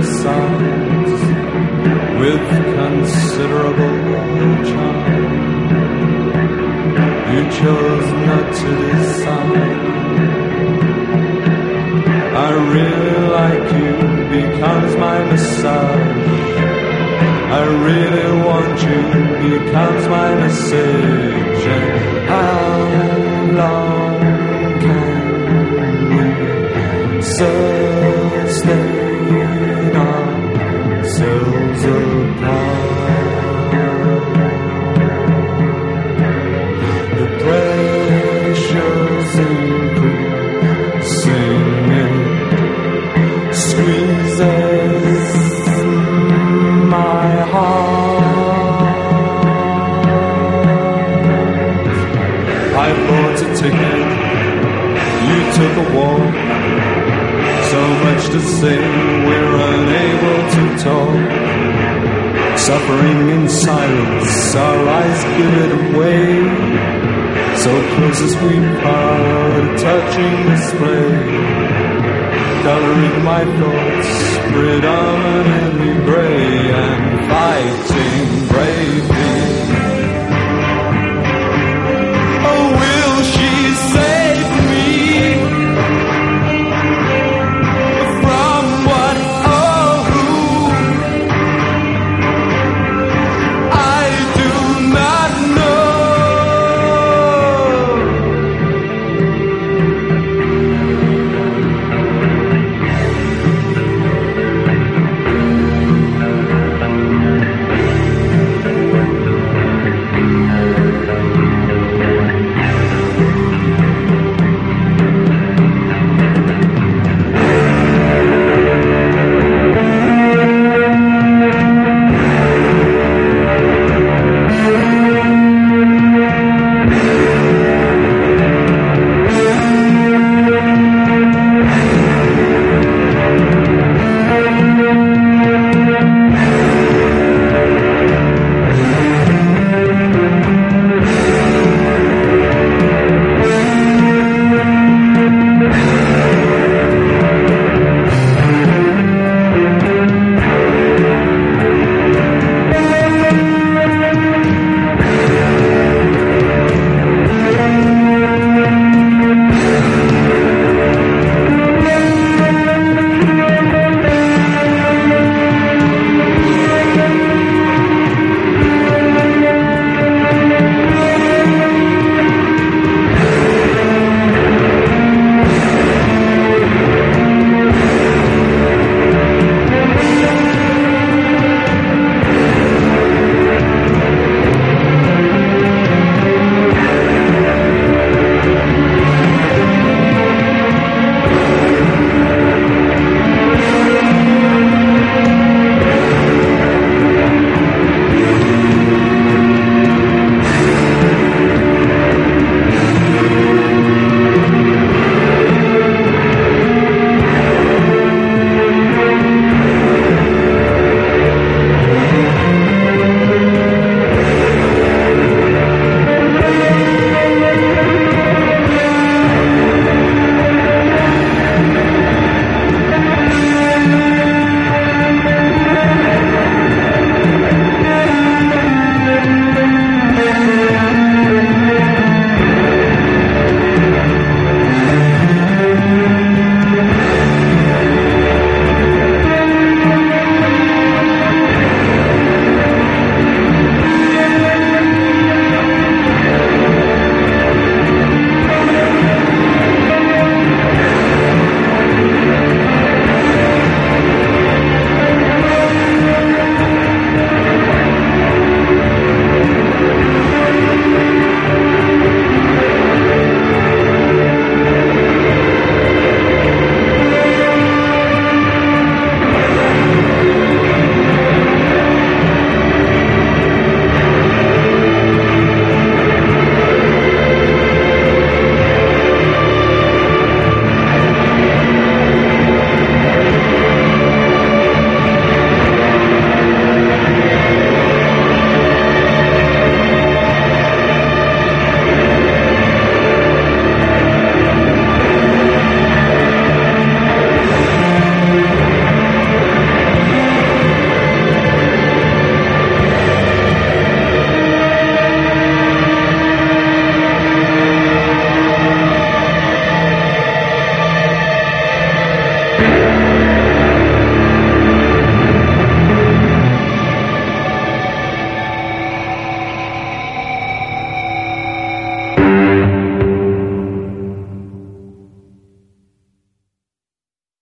sides with considerable charm. You chose not to decide. I really like you because my massage. I really want you because my message. And how long can we sustain ourselves apart? The pressure's increasing, squeezes my heart. I bought a ticket, you took a walk. So much to say, we're unable to talk. Suffering in silence, our eyes give it away. So close as we are, touching display. Coloring my thoughts, predominantly gray.